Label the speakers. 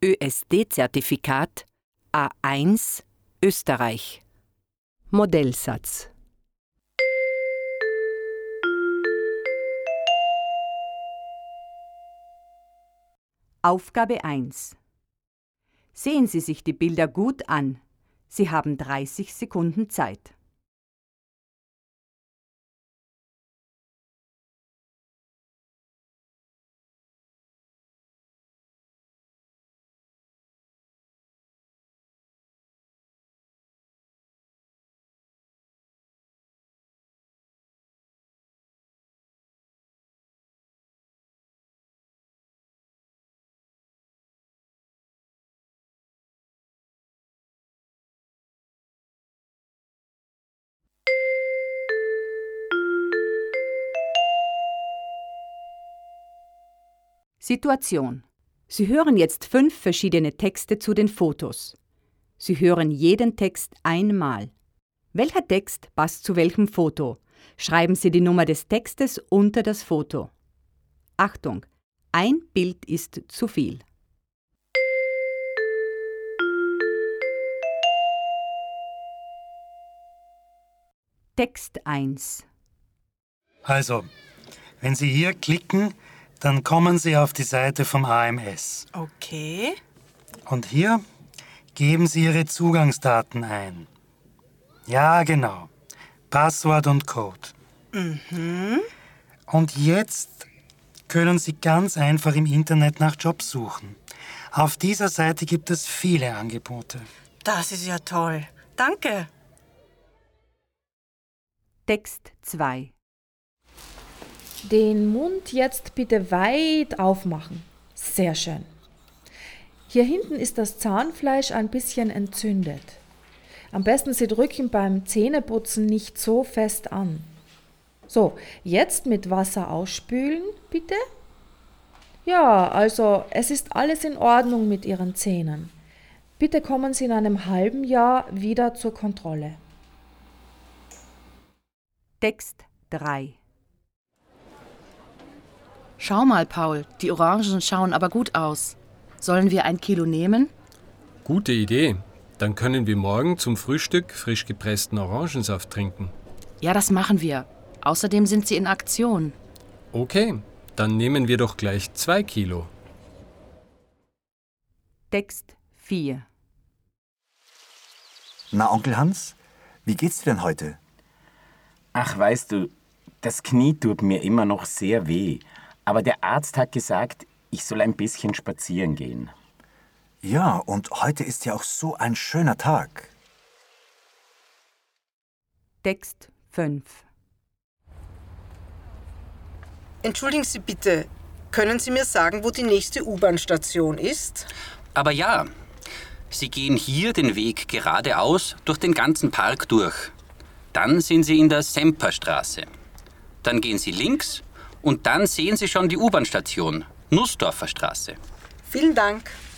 Speaker 1: ÖSD-Zertifikat A1 Österreich. Modellsatz. Aufgabe 1. Sehen Sie sich die Bilder gut an. Sie haben 30 Sekunden Zeit. Situation. Sie hören jetzt 5 verschiedene Texte zu den Fotos. Sie hören jeden Text einmal. Welcher Text passt zu welchem Foto? Schreiben Sie die Nummer des Textes unter das Foto. Achtung! Ein Bild ist zu viel. Text 1.
Speaker 2: Also, wenn Sie hier klicken, dann kommen Sie auf die Seite vom AMS.
Speaker 3: Okay.
Speaker 2: Und hier geben Sie Ihre Zugangsdaten ein. Ja, genau. Passwort und Code. Und jetzt können Sie ganz einfach im Internet nach Jobs suchen. Auf dieser Seite gibt es viele Angebote.
Speaker 3: Das ist ja toll. Danke.
Speaker 1: Text 2.
Speaker 4: Den Mund jetzt bitte weit aufmachen. Sehr schön. Hier hinten ist das Zahnfleisch ein bisschen entzündet. Am besten Sie drücken beim Zähneputzen nicht so fest an. So, jetzt mit Wasser ausspülen, bitte. Ja, also es ist alles in Ordnung mit Ihren Zähnen. Bitte kommen Sie in einem halben Jahr wieder zur Kontrolle.
Speaker 1: Text 3.
Speaker 5: Schau mal, Paul, die Orangen schauen aber gut aus. Sollen wir 1 Kilo nehmen?
Speaker 6: Gute Idee. Dann können wir morgen zum Frühstück frisch gepressten Orangensaft trinken.
Speaker 5: Ja, das machen wir. Außerdem sind sie in Aktion.
Speaker 6: Okay, dann nehmen wir doch gleich 2 Kilo.
Speaker 1: Text 4.
Speaker 7: Na, Onkel Hans, wie geht's dir denn heute?
Speaker 8: Ach, weißt du, das Knie tut mir immer noch sehr weh. Aber der Arzt hat gesagt, ich soll ein bisschen spazieren gehen.
Speaker 7: Ja, und heute ist ja auch so ein schöner Tag.
Speaker 1: Text 5.
Speaker 3: Entschuldigen Sie bitte, können Sie mir sagen, wo die nächste U-Bahn-Station ist?
Speaker 9: Aber ja, Sie gehen hier den Weg geradeaus durch den ganzen Park durch. Dann sind Sie in der Semperstraße. Dann gehen Sie links und dann sehen Sie schon die U-Bahn-Station, Nussdorfer Straße.
Speaker 3: Vielen Dank.